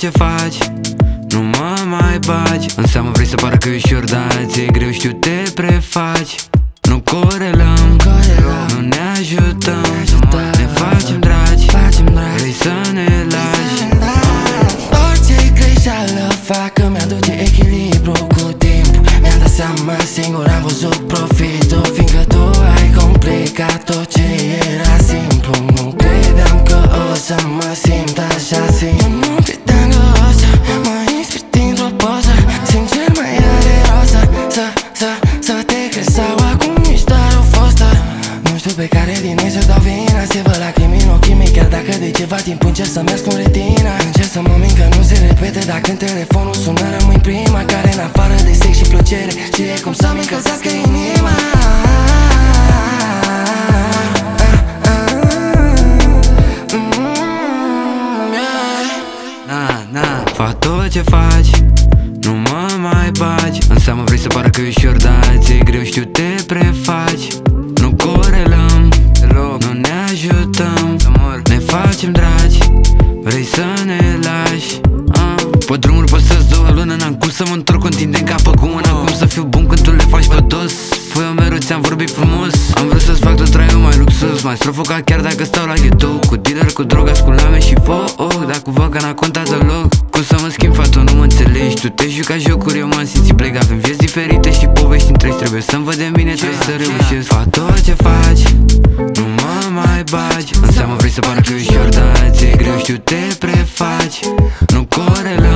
ce faci nu mă mai bagi. În seamă vrei să pară că e ușor, dar ți-e greu, știu, te prefaci. Nu corelăm, nu ne ajutăm, ne facem dragi, vrei să ne lași. Orice greșeală fac că mi-aduce echilibru cu timpul. Mi-am dat seama singur, am văzut profitul, fiindcă tu ai complicat tot ce era simplu. Nu credeam că o să mă simt așa simplu. Nu credeam că o să mă inspir dintr-o poză. Sincer mai are rost să te crezi sau acum ești doar o fostă. Nu știu pe care din noi să dau vina, se văd lacrimi în ochii mei, chiar dacă de ceva timp încerc să merg cu retina. Încerc să mă mint că nu se repete, dar când telefonul sună rămâi prima care în afară de sex și plăcere știe cum să-mi încălzească inima. Fac tot ce faci, nu mă mai bagi. În seamă vrei să pară că e ușor, dar ți-e greu, știu, te prefaci. Nu corelăm, nu ne ajutăm, ne facem dragi, vrei să ne lași. Pe drumuri pe străzi 2 luni, n-am cum să mă întorc, contind în capă cu una. Cum să fiu bun când tu le faci pe dos? Fă, eu mereu ți-am vorbit frumos. Am vrut să-ți fac tot traiul mai luxos, mai strofocat chiar dacă stau la ghetto. Cu dealer, cu droga, cu lame și foc, dar cu văd că n-a contat deloc. Cum să mă schimb, fată, nu mă înțelegi. Tu te juca jocuri, eu m-am simțit plec. Avem vieți diferite și povești întregi, trebuie să-mi vedem bine, trebuie să reușesc. Fac tot ce faci, nu mă mai bagi. În seamă vrei să pară că e ușor, dar ți-e greu, știu, te prefaci. Nu corelăm,